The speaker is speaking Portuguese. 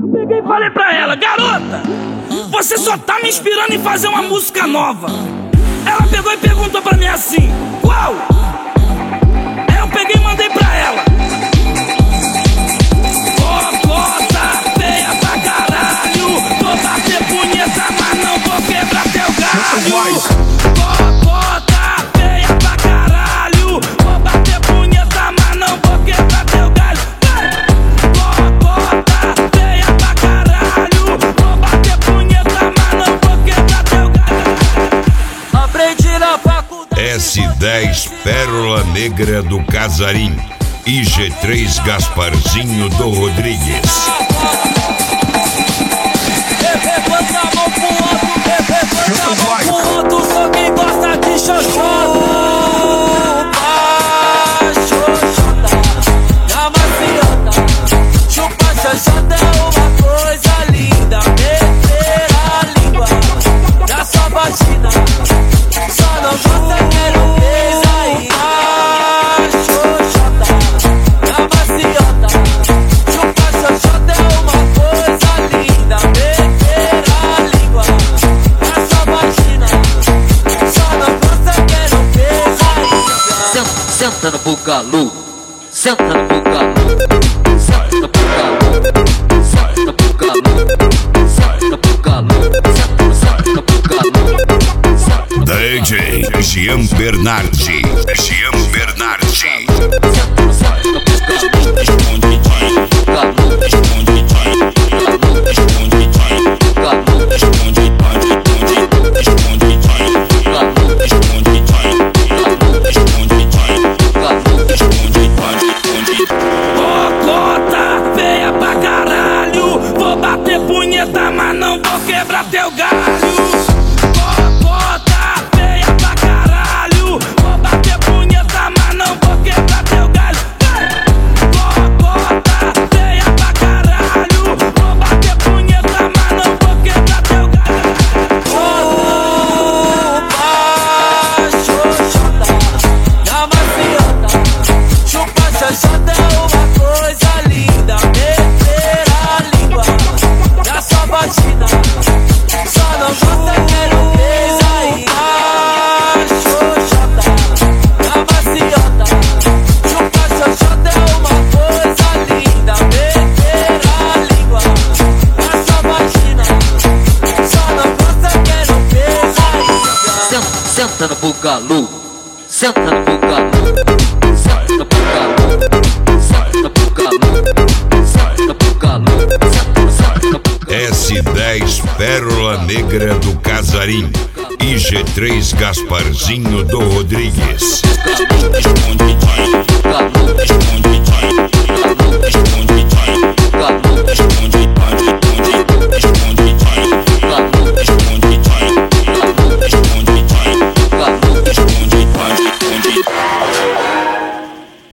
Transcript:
Peguei e falei pra ela: garota, você só tá me inspirando em fazer uma música nova. Ela pegou e perguntou pra mim assim: qual? Aí eu peguei e mandei pra ela: Cocota, feia pra caralho, vou bater punheta, mas não vou quebrar teu galho. Cocota, feia pra caralho, vou bater punheta, mas não vou quebrar teu galho. Cocota, feia pra caralho, vou bater punheta, mas não vou quebrar teu galho. Aprendi na faculdade. S10 Pérola Negra do Casarim e G3 Gasparzinho do Rodrigues. Levanta a mão pro alto, levanta a mão pro alto, só quem gosta de xoxota. Xoxota, na maciota, chupa xoxota é uma coisa linda. Meter a língua na sua vagina, só não gosta quero beijo aí. Xoxota, na maciota, chupa xoxota é uma coisa linda. Meter a língua na sua vagina, só não gosta quero beijo aí. Senta no bugalu, senta no bugalu, senta no bugalu, senta no bugalu, senta no bugalu, senta no bugalu. DJ Jean Bernardi. Jean Bernardi. Cocota, feia pra caralho, vou bater punheta, mas não vou quebrar teu galho. Cocota, feia pra caralho, vou bater punheta, mas não vou quebrar teu galho. Cocota, feia pra caralho, vou bater punheta, mas não vou quebrar teu galho. Opa, xoxota, na maciota, chupa xoxota é uma coisa linda. Meter a língua na sua vagina, só não gosta quero beijo aí. Xoxota, na maciota, chupa xoxota é uma coisa linda. Meter a língua na sua vagina, só não gosta quero beijo aí. Senta no bugalu, senta no bugalu, senta no bugalu, senta no bugalu, senta no bugalu, senta no bugalu. S10 Pérola Negra do Casarim e G3 Gasparzinho do Rodrigues. Bugalu, bugalu,